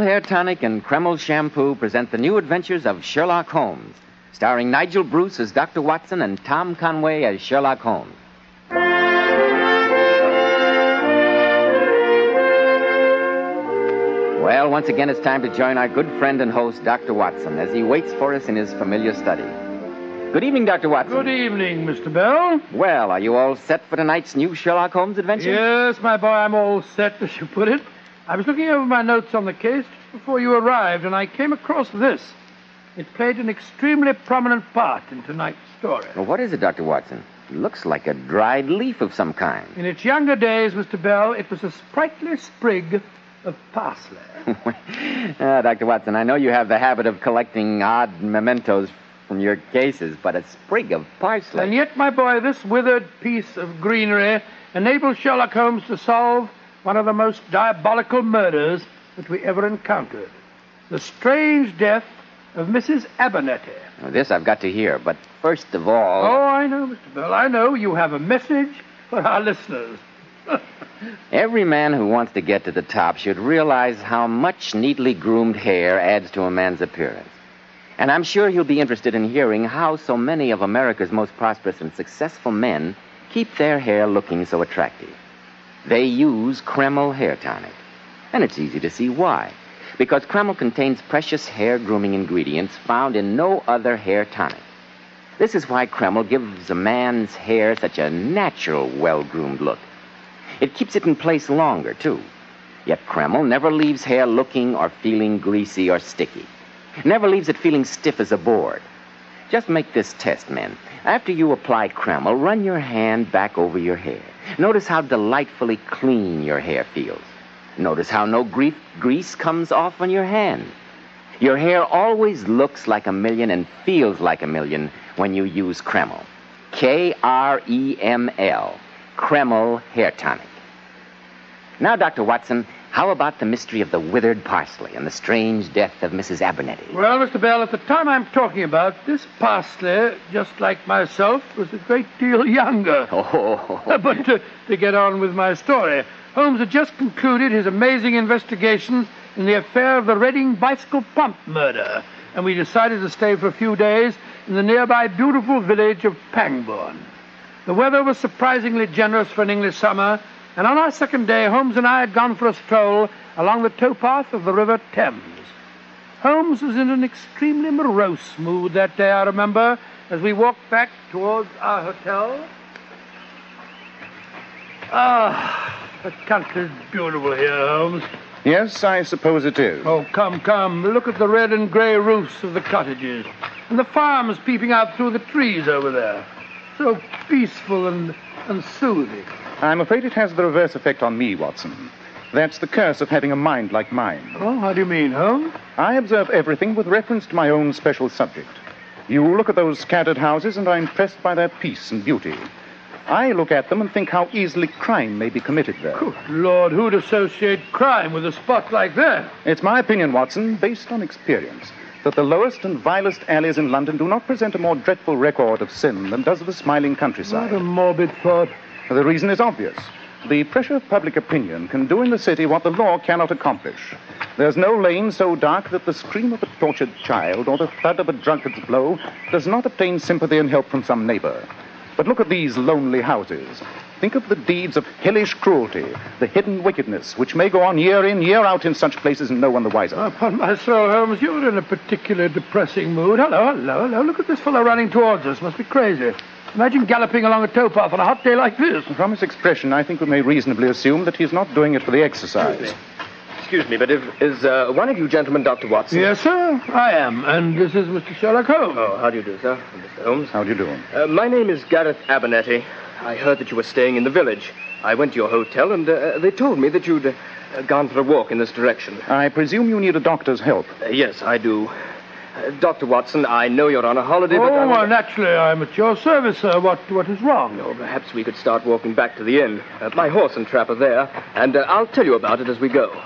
Hair Tonic and Kreml Shampoo present the new adventures of Sherlock Holmes, starring Nigel Bruce as Dr. Watson and Tom Conway as Sherlock Holmes. Well, once again, it's time to join our good friend and host, Dr. Watson, as he waits for us in his familiar study. Good evening, Dr. Watson. Good evening, Mr. Bell. Well, are you all set for tonight's new Sherlock Holmes adventure? Yes, my boy, I'm all set, as you put it. I was looking over my notes on the case before you arrived, and I came across this. It played an extremely prominent part in tonight's story. Well, what is it, Dr. Watson? It looks like a dried leaf of some kind. In its younger days, Mr. Bell, it was a sprightly sprig of parsley. Dr. Watson, I know you have the habit of collecting odd mementos from your cases, but a sprig of parsley. And yet, my boy, this withered piece of greenery enabled Sherlock Holmes to solve one of the most diabolical murders that we ever encountered. The strange death of Mrs. Abernethy. Now, this I've got to hear, but first of all... Oh, I know, Mr. Bell, I know. You have a message for our listeners. Every man who wants to get to the top should realize how much neatly groomed hair adds to a man's appearance. And I'm sure you'll be interested in hearing how so many of America's most prosperous and successful men keep their hair looking so attractive. They use Kreml Hair Tonic. And it's easy to see why. Because Kreml contains precious hair grooming ingredients found in no other hair tonic. This is why Kreml gives a man's hair such a natural, well-groomed look. It keeps it in place longer, too. Yet Kreml never leaves hair looking or feeling greasy or sticky. Never leaves it feeling stiff as a board. Just make this test, men. After you apply Kreml, run your hand back over your hair. Notice how delightfully clean your hair feels. Notice how no grease comes off on your hand. Your hair always looks like a million and feels like a million when you use Kreml. Kreml. Kreml Hair Tonic. Now, Dr. Watson, how about the mystery of the withered parsley and the strange death of Mrs. Abernethy? Well, Mr. Bell, at the time I'm talking about, this parsley, just like myself, was a great deal younger. Oh. But to get on with my story, Holmes had just concluded his amazing investigation in the affair of the Reading bicycle pump murder, and we decided to stay for a few days in the nearby beautiful village of Pangbourne. The weather was surprisingly generous for an English summer, and on our second day, Holmes and I had gone for a stroll along the towpath of the River Thames. Holmes was in an extremely morose mood that day, I remember, as we walked back towards our hotel. The country's beautiful here, Holmes. Yes, I suppose it is. Oh, come. Look at the red and grey roofs of the cottages, and the farms peeping out through the trees over there. So peaceful and soothing. I'm afraid it has the reverse effect on me, Watson. That's the curse of having a mind like mine. Oh, how do you mean, Holmes? I observe everything with reference to my own special subject. You look at those scattered houses, and I'm impressed by their peace and beauty. I look at them and think how easily crime may be committed there. Good Lord, who'd associate crime with a spot like that? It's my opinion, Watson, based on experience, that the lowest and vilest alleys in London do not present a more dreadful record of sin than does the smiling countryside. What a morbid thought. The reason is obvious. The pressure of public opinion can do in the city what the law cannot accomplish. There's no lane so dark that the scream of a tortured child or the thud of a drunkard's blow does not obtain sympathy and help from some neighbor. But look at these lonely houses. Think of the deeds of hellish cruelty, the hidden wickedness, which may go on year in, year out in such places and no one the wiser. Upon my soul, Holmes, you're in a particularly depressing mood. Hello. Look at this fellow running towards us. Must be crazy. Imagine galloping along a towpath on a hot day like this. From his expression, I think we may reasonably assume that he's not doing it for the exercise. Excuse me, but is one of you gentlemen Dr. Watson? Yes, sir, I am. And this is Mr. Sherlock Holmes. Oh, how do you do, sir? Mr. Holmes. How do you do? My name is Gareth Abernethy. I heard that you were staying in the village. I went to your hotel, and they told me that you'd gone for a walk in this direction. I presume you need a doctor's help. Yes, I do. Dr. Watson, I know you're on a holiday, but... Oh, well, naturally, I'm at your service, sir. What is wrong? Oh, perhaps we could start walking back to the inn. My horse and trap are there, and I'll tell you about it as we go.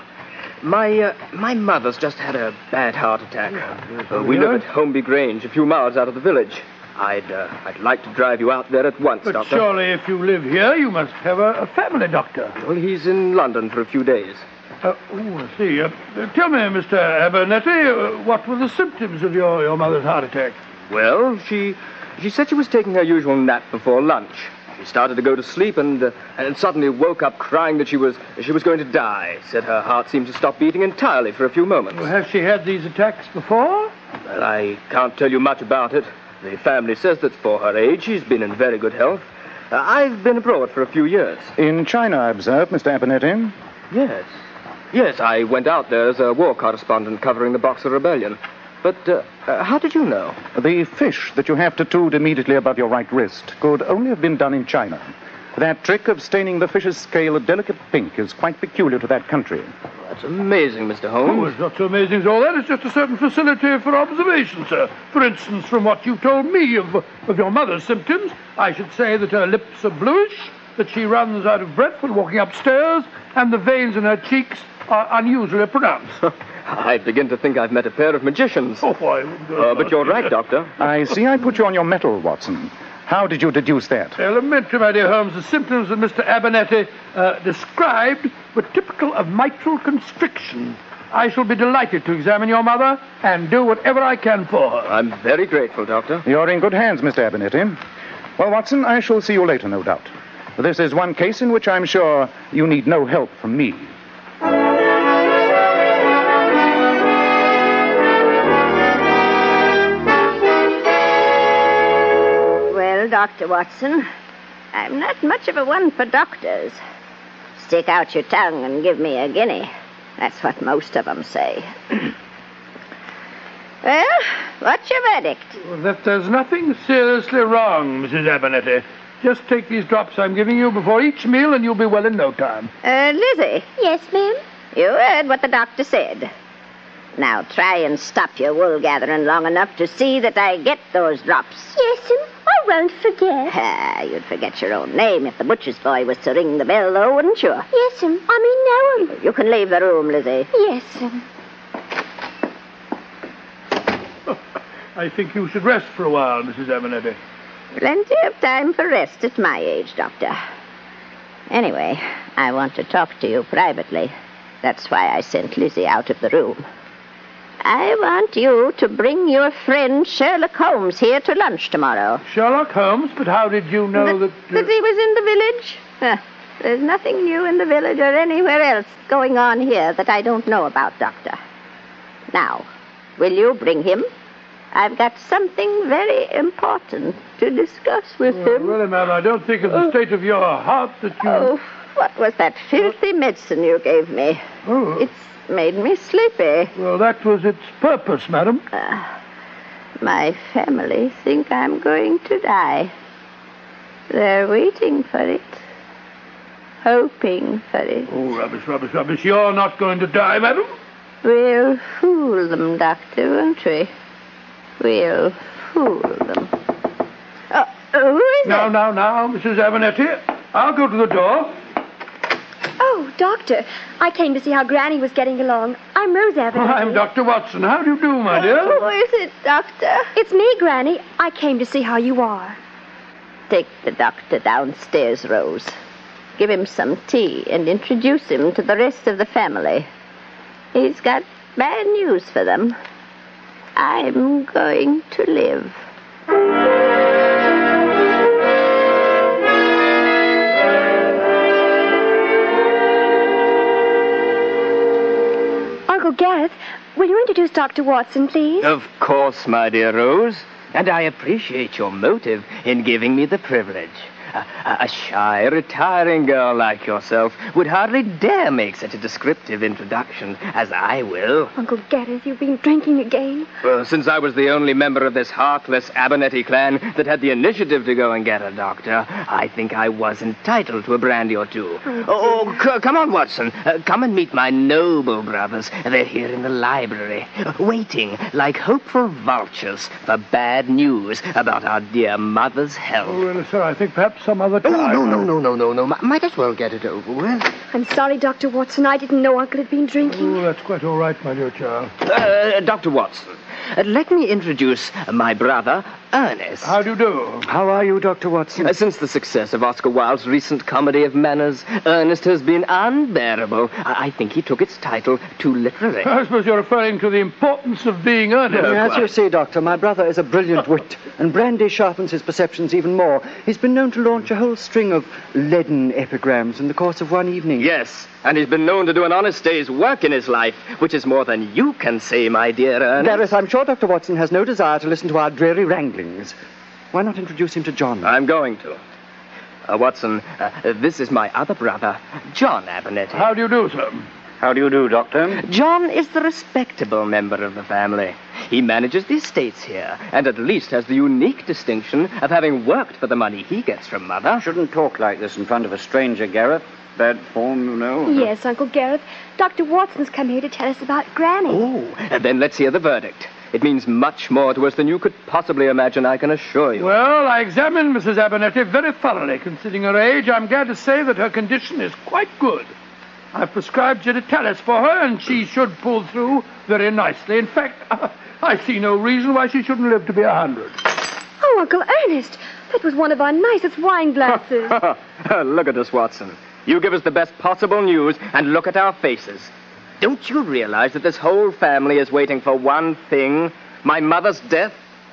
My mother's just had a bad heart attack. We live at Holmby Grange, a few miles out of the village. I'd like to drive you out there at once, But Doctor. surely if you live here, you must have a family doctor. Well, he's in London for a few days. I see. Tell me, Mr. Abernethy, what were the symptoms of your mother's heart attack? Well, she said she was taking her usual nap before lunch. She started to go to sleep and suddenly woke up crying that she was going to die. Said her heart seemed to stop beating entirely for a few moments. Well, has she had these attacks before? Well, I can't tell you much about it. The family says that for her age, she's been in very good health. I've been abroad for a few years. In China, I observe, Mr. Abernethy. Yes. Yes, I went out there as a war correspondent covering the Boxer Rebellion. But how did you know? The fish that you have tattooed immediately above your right wrist could only have been done in China. That trick of staining the fish's scale a delicate pink is quite peculiar to that country. That's amazing, Mr. Holmes. Oh, it's not so amazing as all that. It's just a certain facility for observation, sir. For instance, from what you told me of your mother's symptoms, I should say that her lips are bluish, that she runs out of breath when walking upstairs, and the veins in her cheeks are unusually pronounced. I begin to think I've met a pair of magicians. Oh, I wouldn't go but you're right, Doctor. I see I put you on your mettle, Watson. How did you deduce that? Elementary, my dear Holmes. The symptoms that Mr. Abernethy described were typical of mitral constriction. I shall be delighted to examine your mother and do whatever I can for her. I'm very grateful, Doctor. You're in good hands, Mr. Abernethy. Well, Watson, I shall see you later, no doubt. This is one case in which I'm sure you need no help from me. Well, Dr. Watson, I'm not much of a one for doctors. Stick out your tongue and give me a guinea. That's what most of them say. Well, what's your verdict? Well, that there's nothing seriously wrong, Mrs. Abernethy. Just take these drops I'm giving you before each meal and you'll be well in no time. Lizzie. Yes, ma'am? You heard what the doctor said. Now try and stop your wool gathering long enough to see that I get those drops. Yes, I won't forget. You'd forget your own name if the butcher's boy was to ring the bell, though, wouldn't you? Yes, I mean, no. You can leave the room, Lizzie. Yes, I think you should rest for a while, Mrs. Abernethy. Plenty of time for rest at my age, Doctor. Anyway, I want to talk to you privately. That's why I sent Lizzie out of the room. I want you to bring your friend Sherlock Holmes here to lunch tomorrow. Sherlock Holmes? But how did you know that he was in the village? There's nothing new in the village or anywhere else going on here that I don't know about, Doctor. Now, will you bring him? I've got something very important to discuss with him. Really, ma'am, I don't think of the state of your heart that you... Oh, what was that filthy medicine you gave me? Oh. It's made me sleepy. Well, that was its purpose, madam. My family think I'm going to die. They're waiting for it. Hoping for it. Oh, rubbish, rubbish, rubbish. You're not going to die, madam. We'll fool them, Doctor, won't we? We'll fool them. Who is it? Now, Mrs. Abernethy. I'll go to the door. Oh, Doctor, I came to see how Granny was getting along. I'm Rose Abernethy. I'm Dr. Watson. How do you do, my dear? Who is it, Doctor? It's me, Granny. I came to see how you are. Take the doctor downstairs, Rose. Give him some tea and introduce him to the rest of the family. He's got bad news for them. I'm going to live. Uncle Gareth, will you introduce Dr. Watson, please? Of course, my dear Rose. And I appreciate your motive in giving me the privilege. A shy, retiring girl like yourself would hardly dare make such a descriptive introduction as I will. Uncle Gareth, you've been drinking again. Well, since I was the only member of this heartless Abernethy clan that had the initiative to go and get a doctor, I think I was entitled to a brandy or two. Come on, Watson. Come and meet my noble brothers. They're here in the library, waiting like hopeful vultures for bad news about our dear mother's health. Oh, well, sir, I think perhaps some other time. No. Might as well get it over with. I'm sorry, Dr. Watson. I didn't know Uncle had been drinking. Oh, that's quite all right, my dear child. Dr. Watson, let me introduce my brother, Ernest. How do you do? How are you, Dr. Watson? Since the success of Oscar Wilde's recent comedy of manners, Ernest has been unbearable. I think he took its title too literally. I suppose you're referring to the importance of being earnest. As you see, Doctor, my brother is a brilliant wit, and brandy sharpens his perceptions even more. He's been known to launch a whole string of leaden epigrams in the course of one evening. Yes, and he's been known to do an honest day's work in his life, which is more than you can say, my dear Ernest. Gareth, I'm sure Dr. Watson has no desire to listen to our dreary wranglings. Why not introduce him to John? I'm going to. Watson, this is my other brother, John Abernethy. How do you do, sir? How do you do, Doctor? John is the respectable member of the family. He manages the estates here, and at least has the unique distinction of having worked for the money he gets from Mother. Shouldn't talk like this in front of a stranger, Gareth. Bad form, you know. Yes, Uncle Gareth. Dr. Watson's come here to tell us about Granny. Oh, then let's hear the verdict. It means much more to us than you could possibly imagine, I can assure you. Well, I examined Mrs. Abernethy very thoroughly. Considering her age, I'm glad to say that her condition is quite good. I've prescribed Digitalis for her, and she should pull through very nicely. In fact, I see no reason why she shouldn't live to be 100. Oh, Uncle Ernest, that was one of our nicest wine glasses. Look at us, Watson. You give us the best possible news, and look at our faces. Don't you realize that this whole family is waiting for one thing? My mother's death?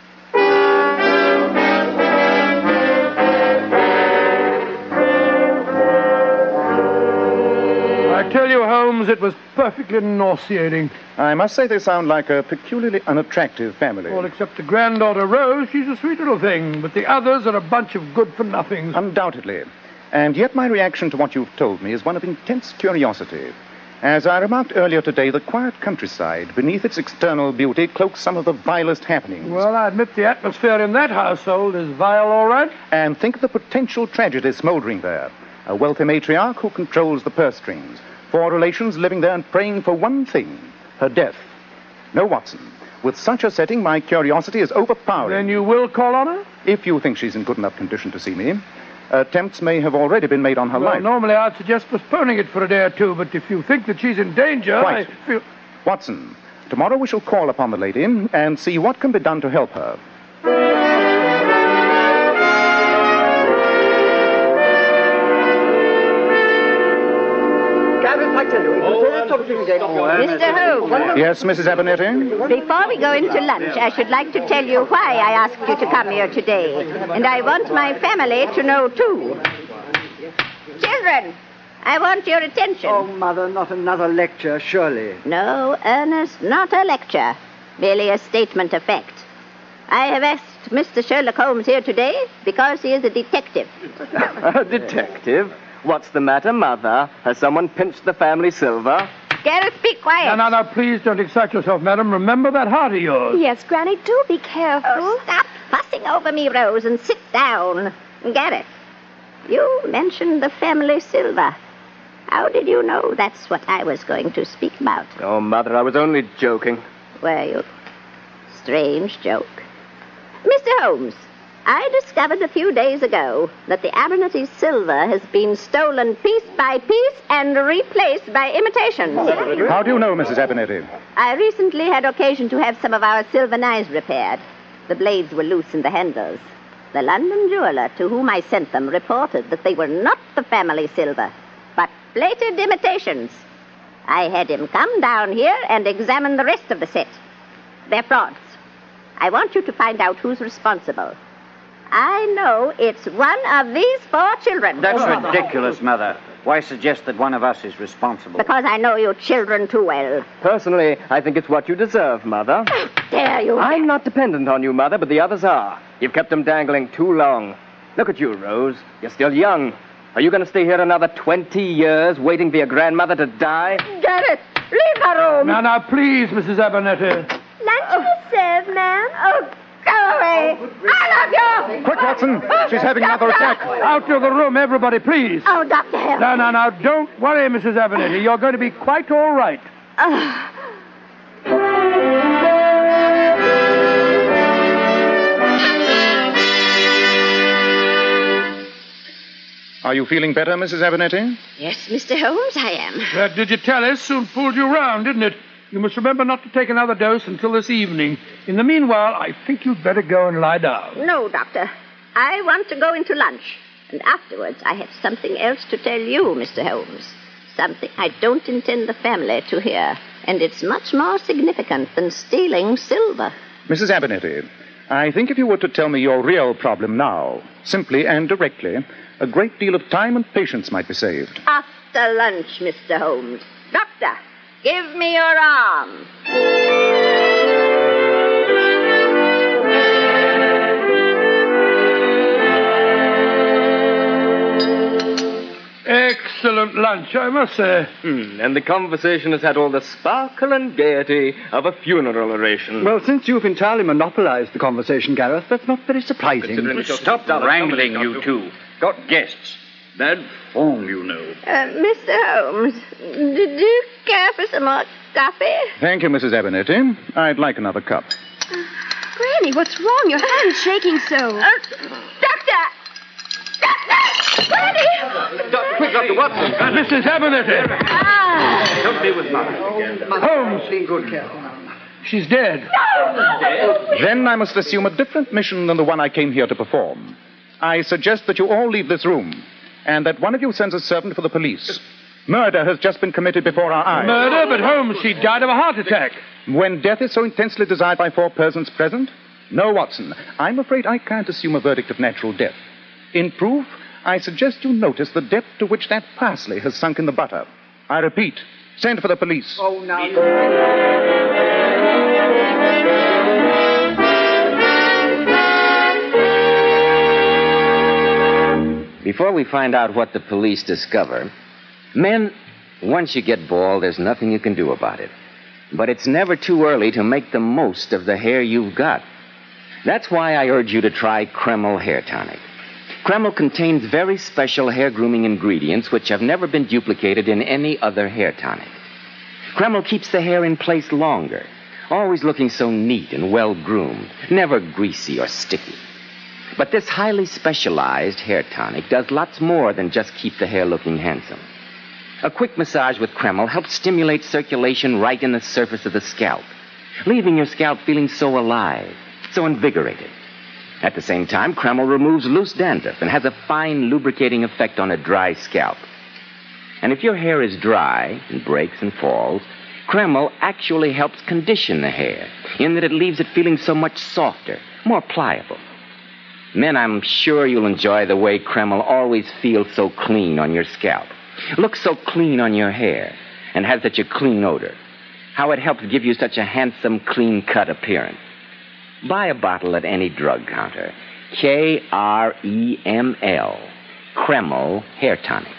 I tell you, Holmes, it was perfectly nauseating. I must say they sound like a peculiarly unattractive family. All except the granddaughter Rose. She's a sweet little thing, but the others are a bunch of good-for-nothings. Undoubtedly. And yet my reaction to what you've told me is one of intense curiosity. As I remarked earlier today, the quiet countryside, beneath its external beauty, cloaks some of the vilest happenings. Well, I admit the atmosphere in that household is vile, all right. And think of the potential tragedy smoldering there. A wealthy matriarch who controls the purse strings. 4 relations living there and praying for one thing, her death. No, Watson. With such a setting, my curiosity is overpowering. Then you will call on her? If you think she's in good enough condition to see me. Attempts may have already been made on her life. Normally I'd suggest postponing it for a day or two, but if you think that she's in danger, Quite. I feel... Watson, tomorrow we shall call upon the lady and see what can be done to help her. Gareth, I tell you, it was that sort of thing again. Mr. Holmes, Yes, Mrs. Abernethy? before we go into lunch, I should like to tell you why I asked you to come here today. And I want my family to know, too. Children, I want your attention. Oh, Mother, not another lecture, surely. No, Ernest, not a lecture. Merely a statement of fact. I have asked Mr. Sherlock Holmes here today because he is a detective. A detective? What's the matter, Mother? Has someone pinched the family silver? Gareth, be quiet. No, please don't excite yourself, madam. Remember that heart of yours. Yes, Granny, do be careful. Oh, stop fussing over me, Rose, and sit down. Gareth, you mentioned the family silver. How did you know that's what I was going to speak about? Oh, Mother, I was only joking. Were you? Strange joke. Mr. Holmes, I discovered a few days ago that the Abernethy silver has been stolen piece by piece and replaced by imitations. How do you know, Mrs. Abernethy? I recently had occasion to have some of our silver knives repaired. The blades were loose in the handles. The London jeweler to whom I sent them reported that they were not the family silver, but plated imitations. I had him come down here and examine the rest of the set. They're frauds. I want you to find out who's responsible. I know it's one of these 4 children. That's ridiculous, Mother. Why suggest that one of us is responsible? Because I know you children too well. Personally, I think it's what you deserve, Mother. How dare you? I'm not dependent on you, Mother, but the others are. You've kept them dangling too long. Look at you, Rose. You're still young. Are you going to stay here another 20 years waiting for your grandmother to die? Gareth, leave her room. Now, please, Mrs. Abernethy. Lunch is served, ma'am. Oh, go away. I love you. Quick, Watson. She's having another attack. Out of the room, everybody, please. Oh, Dr. Hill. No, don't worry, Mrs. Abernethy. You're going to be quite all right. Are you feeling better, Mrs. Abernethy? Yes, Mr. Holmes, I am. That Digitalis soon pulled you round, didn't it? You must remember not to take another dose until this evening. In the meanwhile, I think you'd better go and lie down. No, Doctor. I want to go into lunch. And afterwards, I have something else to tell you, Mr. Holmes. Something I don't intend the family to hear. And it's much more significant than stealing silver. Mrs. Abernethy, I think if you were to tell me your real problem now, simply and directly, a great deal of time and patience might be saved. After lunch, Mr. Holmes. Doctor, give me your arm. Excellent lunch, I must say. And the conversation has had all the sparkle and gaiety of a funeral oration. Well, since you've entirely monopolized the conversation, Gareth, that's not very surprising. Stop wrangling, you two. Got guests. Bad form, you know. Mr. Holmes, did you care for some more coffee? Thank you, Mrs. Abernethy. I'd like another cup. Granny, what's wrong? Your hand's shaking so. Doctor! Granny! Quick, Dr. Watson. Mrs. Abernethy! Don't be with Mother. Holmes! Be good care. She's dead. Then I must assume a different mission than the one I came here to perform. I suggest that you all leave this room, and that one of you sends a servant for the police. Murder has just been committed before our eyes. Murder? But Holmes, she died of a heart attack. When death is so intensely desired by 4 persons present? No, Watson. I'm afraid I can't assume a verdict of natural death. In proof, I suggest you notice the depth to which that parsley has sunk in the butter. I repeat, send for the police. Oh, now. Before we find out what the police discover, men, once you get bald, there's nothing you can do about it. But it's never too early to make the most of the hair you've got. That's why I urge you to try Kreml Hair Tonic. Kreml contains very special hair grooming ingredients which have never been duplicated in any other hair tonic. Kreml keeps the hair in place longer, always looking so neat and well-groomed, never greasy or sticky. But this highly specialized hair tonic does lots more than just keep the hair looking handsome. A quick massage with Kreml helps stimulate circulation right in the surface of the scalp, leaving your scalp feeling so alive, so invigorated. At the same time, Kreml removes loose dandruff and has a fine lubricating effect on a dry scalp. And if your hair is dry and breaks and falls, Kreml actually helps condition the hair in that it leaves it feeling so much softer, more pliable. Men, I'm sure you'll enjoy the way Kreml always feels so clean on your scalp, looks so clean on your hair, and has such a clean odor. How it helps give you such a handsome, clean-cut appearance. Buy a bottle at any drug counter. Kreml. Kreml Hair Tonic.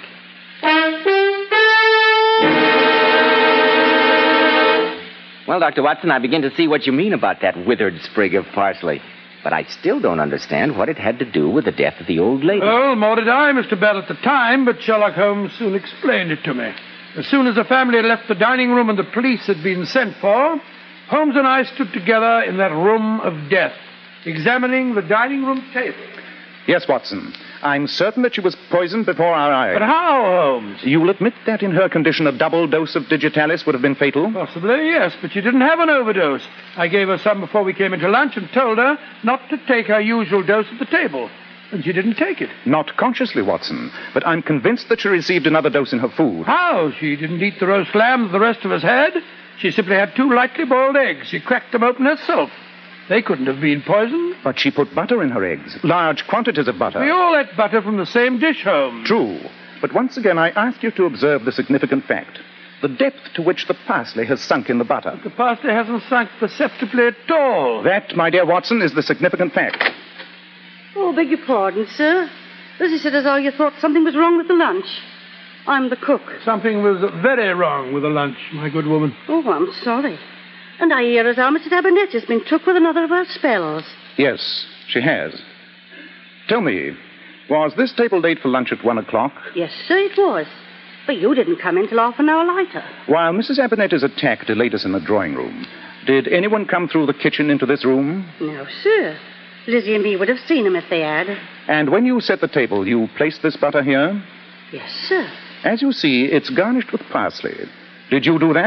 Well, Dr. Watson, I begin to see what you mean about that withered sprig of parsley. But I still don't understand what it had to do with the death of the old lady. Well, more did I, Mr. Bell, at the time, but Sherlock Holmes soon explained it to me. As soon as the family had left the dining room and the police had been sent for, Holmes and I stood together in that room of death, examining the dining room table. Yes, Watson. I'm certain that she was poisoned before our eyes. But how, Holmes? You'll admit that in her condition a double dose of digitalis would have been fatal? Possibly, yes, but she didn't have an overdose. I gave her some before we came into lunch and told her not to take her usual dose at the table. And she didn't take it. Not consciously, Watson, but I'm convinced that she received another dose in her food. How? She didn't eat the roast lamb that the rest of us had. She simply had 2 lightly boiled eggs. She cracked them open herself. They couldn't have been poisoned. But she put butter in her eggs, large quantities of butter. We all ate butter from the same dish, Holmes. True. But once again, I ask you to observe the significant fact. The depth to which the parsley has sunk in the butter. The parsley hasn't sunk perceptibly at all. That, my dear Watson, is the significant fact. Oh, beg your pardon, sir. Lizzie said as how you thought something was wrong with the lunch. I'm the cook. Something was very wrong with the lunch, my good woman. Oh, I'm sorry. And I hear as how Mrs. Abernethy has been took with another of her spells. Yes, she has. Tell me, was this table laid for lunch at 1 o'clock? Yes, sir, it was. But you didn't come in till half an hour later. While Mrs. Abernethy's attack delayed us in the drawing room, did anyone come through the kitchen into this room? No, sir. Lizzie and me would have seen him if they had. And when you set the table, you placed this butter here? Yes, sir. As you see, it's garnished with parsley. Did you do that?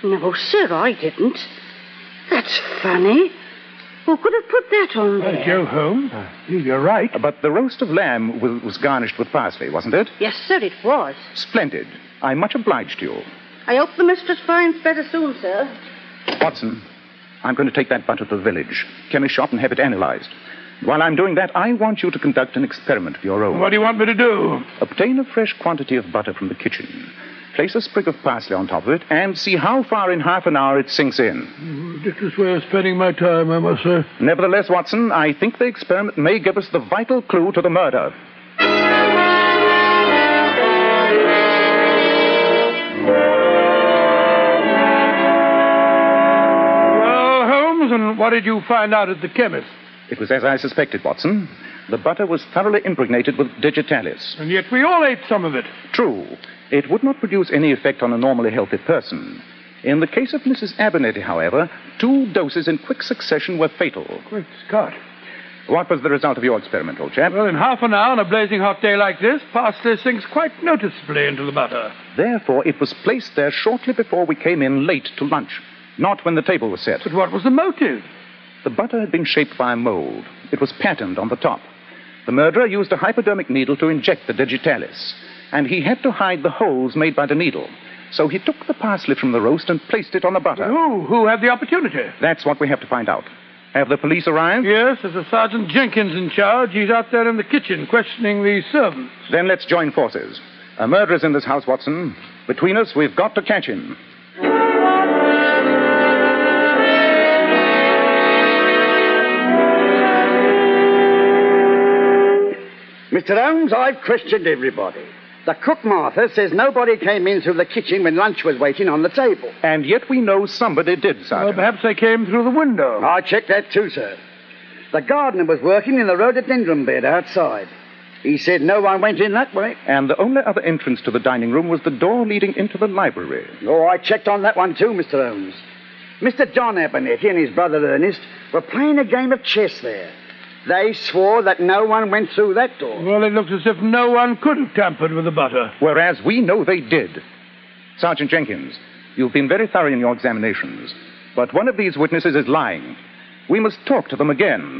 No, sir, I didn't. That's funny. Who could have put that on there? Joe Holmes, you're right. But the roast of lamb was garnished with parsley, wasn't it? Yes, sir, it was. Splendid. I'm much obliged to you. I hope the mistress finds better soon, sir. Watson, I'm going to take that butter to the village, chemist shop, and have it analyzed. While I'm doing that, I want you to conduct an experiment of your own. What do you want me to do? Obtain a fresh quantity of butter from the kitchen. Place a sprig of parsley on top of it, and see how far in half an hour it sinks in. Ridiculous way of spending my time, I must say. Nevertheless, Watson, I think the experiment may give us the vital clue to the murder. Well, Holmes, and what did you find out at the chemist? It was as I suspected, Watson. The butter was thoroughly impregnated with digitalis. And yet we all ate some of it. True. It would not produce any effect on a normally healthy person. In the case of Mrs. Abernethy, however, 2 doses in quick succession were fatal. Great Scott. What was the result of your experiment, old chap? Well, in half an hour on a blazing hot day like this, parsley sinks quite noticeably into the butter. Therefore, it was placed there shortly before we came in late to lunch, not when the table was set. But what was the motive? The butter had been shaped by a mold. It was patterned on the top. The murderer used a hypodermic needle to inject the digitalis, and he had to hide the holes made by the needle. So he took the parsley from the roast and placed it on the butter. Who had the opportunity? That's what we have to find out. Have the police arrived? Yes, there's a Sergeant Jenkins in charge. He's out there in the kitchen questioning the servants. Then let's join forces. A murderer's in this house, Watson. Between us, we've got to catch him. Mr. Holmes, I've questioned everybody. The cook, Martha, says nobody came in through the kitchen when lunch was waiting on the table. And yet we know somebody did, Sergeant. Well, perhaps they came through the window. I checked that too, sir. The gardener was working in the rhododendron bed outside. He said no one went in that way. And the only other entrance to the dining room was the door leading into the library. Oh, I checked on that one too, Mr. Holmes. Mr. John Abernethy and his brother Ernest were playing a game of chess there. They swore that no one went through that door. Well, it looks as if no one could have tampered with the butter. Whereas we know they did. Sergeant Jenkins, you've been very thorough in your examinations, but one of these witnesses is lying. We must talk to them again.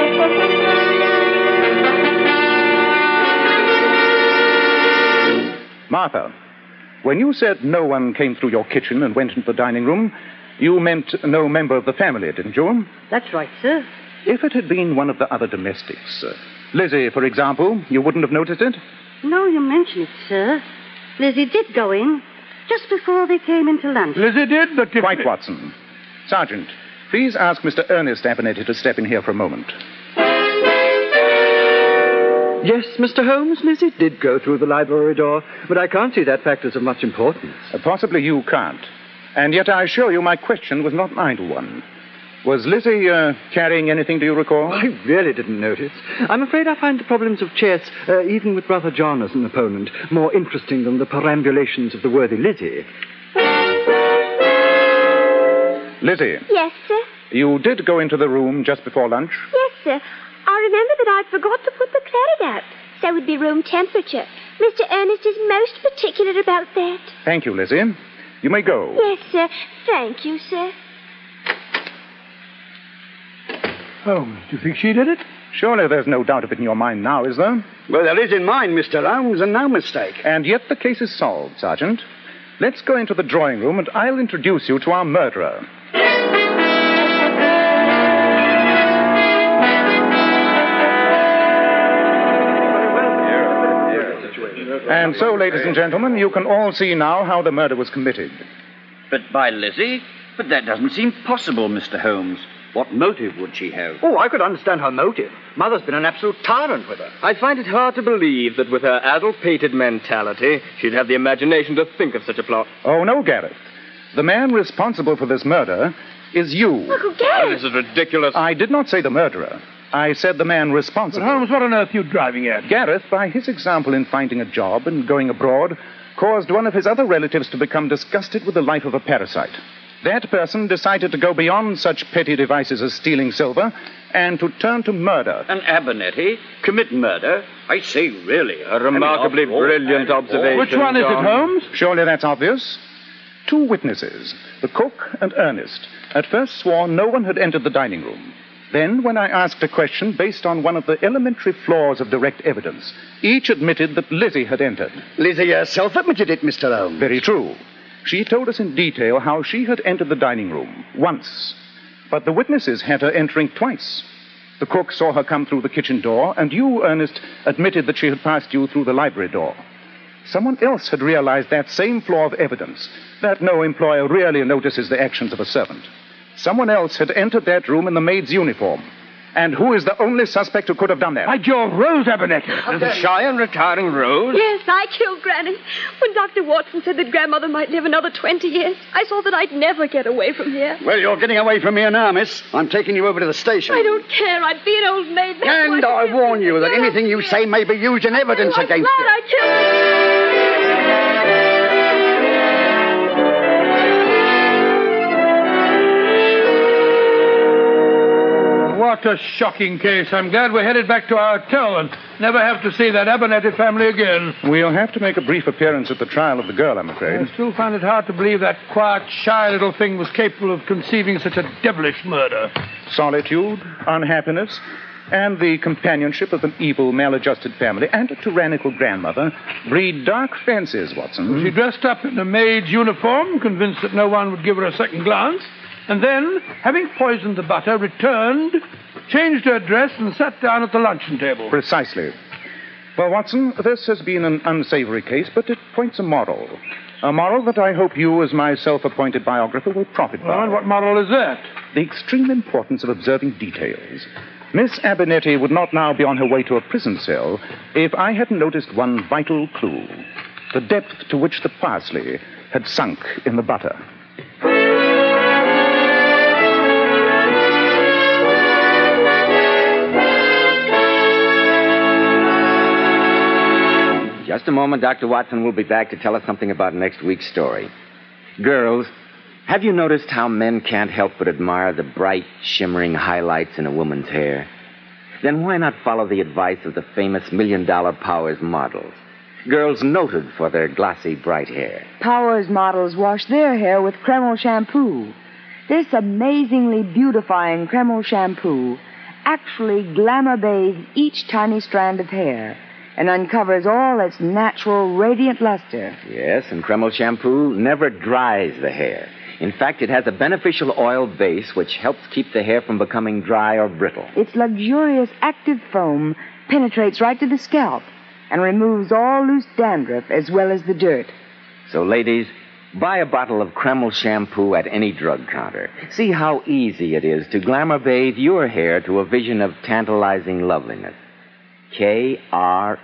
Martha, when you said no one came through your kitchen and went into the dining room, you meant no member of the family, didn't you? That's right, sir. If it had been one of the other domestics, Lizzie, for example, you wouldn't have noticed it? No, you mention it, sir. Lizzie did go in just before they came into lunch. Lizzie did, but... Quite, Watson. Sergeant, please ask Mr. Ernest Abernethy to step in here for a moment. Yes, Mr. Holmes, Lizzie did go through the library door, but I can't see that fact as of much importance. Possibly you can't. And yet I assure you my question was not an idle one. Was Lizzie carrying anything, do you recall? I really didn't notice. I'm afraid I find the problems of chess, even with Brother John as an opponent, more interesting than the perambulations of the worthy Lizzie. Lizzie. Yes, sir? You did go into the room just before lunch? Yes, sir. I remember that I forgot to put the claret out, so it would be room temperature. Mr. Ernest is most particular about that. Thank you, Lizzie. You may go. Yes, sir. Thank you, sir. Holmes, do you think she did it? Surely there's no doubt of it in your mind now, is there? Well, there is in mine, Mr. Holmes, and no mistake. And yet the case is solved, Sergeant. Let's go into the drawing room and I'll introduce you to our murderer. And so, ladies and gentlemen, you can all see now how the murder was committed. But by Lizzie? But that doesn't seem possible, Mr. Holmes. What motive would she have? Oh, I could understand her motive. Mother's been an absolute tyrant with her. I find it hard to believe that with her addle-pated mentality, she'd have the imagination to think of such a plot. Oh, no, Gareth. The man responsible for this murder is you. Uncle Gareth! Oh, this is ridiculous. I did not say the murderer. I said the man responsible. But Holmes, what on earth are you driving at? Gareth, by his example in finding a job and going abroad, caused one of his other relatives to become disgusted with the life of a parasite. That person decided to go beyond such petty devices as stealing silver and to turn to murder. And Abernethy commit murder? I say, really. A remarkably brilliant observation. Which one is it, John. Holmes? Surely that's obvious. 2 witnesses, the cook and Ernest, at first swore no one had entered the dining room. Then, when I asked a question based on one of the elementary flaws of direct evidence, each admitted that Lizzie had entered. Lizzie herself admitted it, Mr. Holmes. Very true. She told us in detail how she had entered the dining room once. But the witnesses had her entering twice. The cook saw her come through the kitchen door, and you, Ernest, admitted that she had passed you through the library door. Someone else had realized that same flaw of evidence, that no employer really notices the actions of a servant. Someone else had entered that room in the maid's uniform. And who is the only suspect who could have done that? By Jove, Rose Abernethy. The shy and retiring Rose? Yes, I killed Granny. When Dr. Watson said that Grandmother might live another 20 years, I saw that I'd never get away from here. Well, you're getting away from here now, miss. I'm taking you over to the station. I don't care. I'd be an old maid. And I warn you that anything you say may be used in evidence against you. I killed... What a shocking case. I'm glad we're headed back to our hotel and never have to see that Abernethy family again. We'll have to make a brief appearance at the trial of the girl, I'm afraid. I still find it hard to believe that quiet, shy little thing was capable of conceiving such a devilish murder. Solitude, unhappiness, and the companionship of an evil, maladjusted family and a tyrannical grandmother breed dark fancies, Watson. She dressed up in a maid's uniform, convinced that no one would give her a second glance, and then, having poisoned the butter, returned, changed her dress, and sat down at the luncheon table. Precisely. Well, Watson, this has been an unsavory case, but it points a moral. A moral that I hope you, as my self-appointed biographer, will profit by. And what moral is that? The extreme importance of observing details. Miss Abernethy would not now be on her way to a prison cell if I hadn't noticed one vital clue. The depth to which the parsley had sunk in the butter. Just a moment, Dr. Watson will be back to tell us something about next week's story. Girls, have you noticed how men can't help but admire the bright, shimmering highlights in a woman's hair? Then why not follow the advice of the famous $1 Million Powers models? Girls noted for their glossy, bright hair. Powers models wash their hair with Kreml shampoo. This amazingly beautifying Kreml shampoo actually glamour bathes each tiny strand of hair and uncovers all its natural, radiant luster. Yes, and Kreml shampoo never dries the hair. In fact, it has a beneficial oil base which helps keep the hair from becoming dry or brittle. Its luxurious active foam penetrates right to the scalp and removes all loose dandruff as well as the dirt. So, ladies, buy a bottle of Kreml shampoo at any drug counter. See how easy it is to glamour bathe your hair to a vision of tantalizing loveliness. Kreml.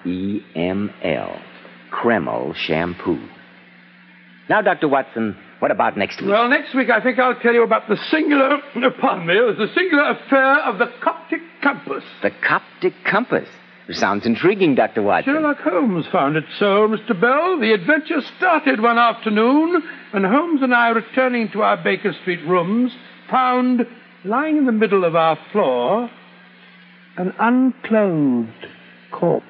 Kreml shampoo. Now, Dr. Watson, what about next week? Well, next week I think I'll tell you about the singular affair of the Coptic compass. The Coptic compass? Sounds intriguing, Dr. Watson. Sherlock Holmes found it so, Mr. Bell. The adventure started one afternoon when Holmes and I, returning to our Baker Street rooms, found, lying in the middle of our floor, an unclothed corpse.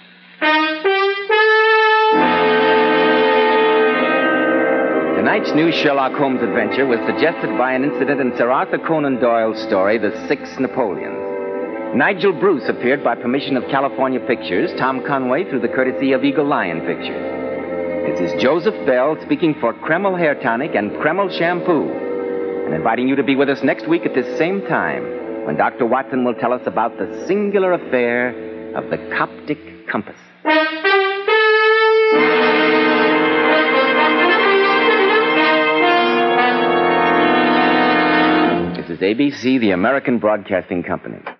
Tonight's new Sherlock Holmes adventure was suggested by an incident in Sir Arthur Conan Doyle's story, The Six Napoleons. Nigel Bruce appeared by permission of California Pictures, Tom Conway through the courtesy of Eagle Lion Pictures. This is Joseph Bell speaking for Kreml Hair Tonic and Kreml Shampoo, and inviting you to be with us next week at this same time, when Dr. Watson will tell us about the singular affair of the Coptic compass. This is ABC, the American Broadcasting Company.